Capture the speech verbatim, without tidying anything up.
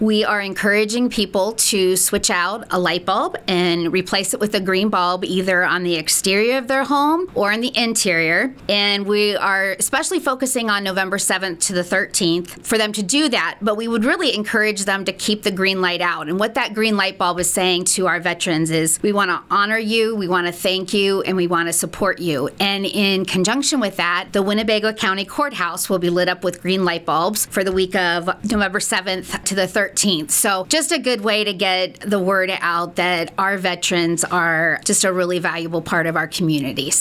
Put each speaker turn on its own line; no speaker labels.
We are encouraging people to switch out a light bulb and replace it with a green bulb either on the exterior of their home or in the interior. And we are especially focusing on November seventh to the thirteenth for them to do that. But we would really encourage them to keep the green light out. And what that green light bulb is saying to our veterans is we want to honor you, we want to thank you, and we want to support you. And in conjunction with that, the Winnebago County Courthouse will be lit up with green light bulbs for the week of November seventh to the thirteenth. So just a good way to get the word out that our veterans are just a really valuable part of our communities.